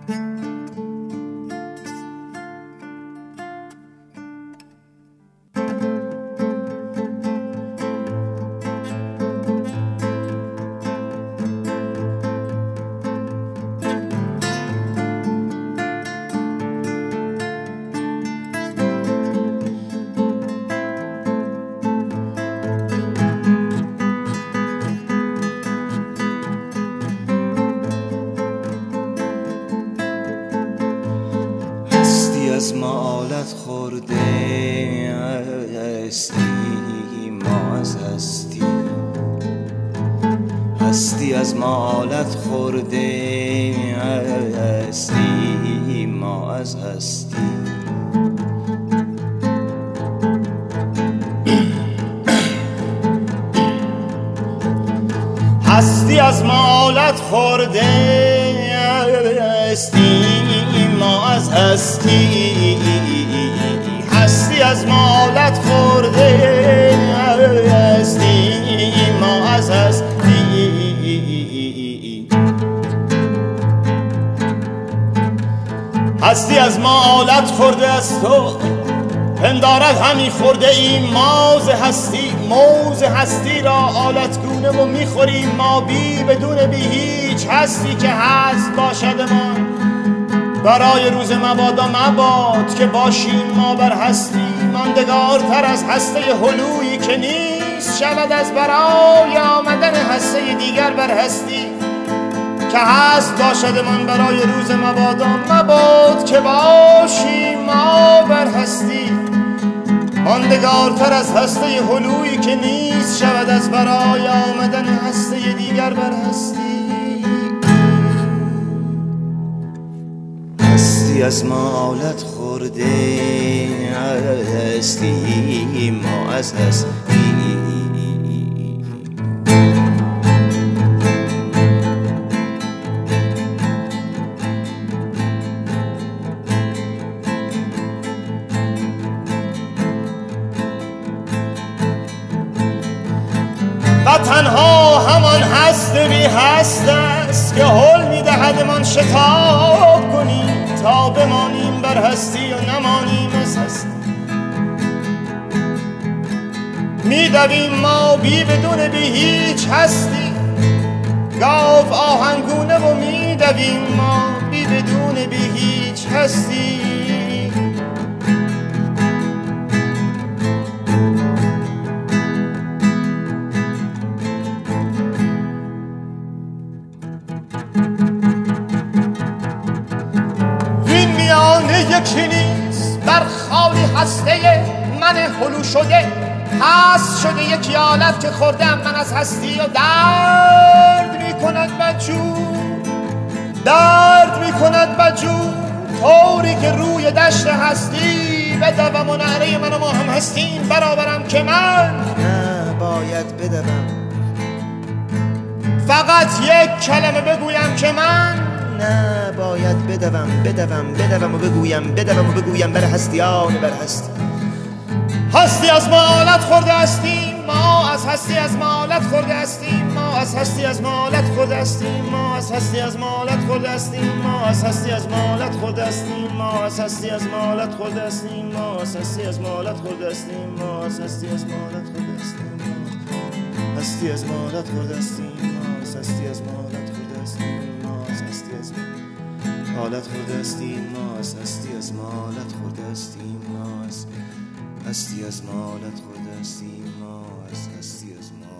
از مالت خورده استی ما از هستی، هستی از مالت خورده استی ما از هستی. هستی از مالت خورده استی ما از هستی، هستی از مالت خورده استی ما از هستی. هستی از مالت خورده است تو پندارد همی خورده ایم موز هستی، موز هستی را آلتگونه و میخوریم ما بی بدون بی هیچ هستی که هست باشدمان برای روز مبادا مباد که باشیم ما بر هستی ماندگارتر از هسته هلویی که نیست شود از برای آمدن هسته دیگر بر هستی که هست باشدمان برای روز مبادا مباد که باشیم ما بر هستی ماندگارتر از هسته هلویی که نیست شود از برای آمدن هسته دیگر بر هستی. هستی از مالت خورده هستی ما از هستی. و تنها همان هست بی هست است که حل میدهدمان شتاب کنیم تا بمانیم بر هستی و نمانیم از هستی. میدویم ما بی بدون بی هیچ هستی گاو آهنگونه و میدویم ما بی بدون بی هیچ هستی. یکی نیست بر خالی هسته من هلو شده هست شده یکی آلت که خوردم من از هستی و درد می کند بجود، درد می کند بجود طوری که روی دشت هستی بدوم و نعره من و ما هم هستیم برابرم که من نباید بدوم، فقط یک کلمه بگویم که من نباید بدوم و بگویم بر هستیان بر هستی. هستی از مالت خورده هستیم ما از هستی از مالت خورده هستیم ما از هستی از مالت خورده هستیم ما از هستی از مالت خورده هستیم ما از هستی از مالت خورده هستیم ما از هستی از مالت خورده هستیم ما از هستی از مالت خورده هستیم ما از هستی از مالت خورده هستیم هستی از مالت خورده هستیم ما از هستی از مالت خورده هستیم ما از هستی از مالت خورده هستیم ما از هستی از مالت خورده هستیم ما از هستی از مالت خورده هستیم ما از هستی از مالت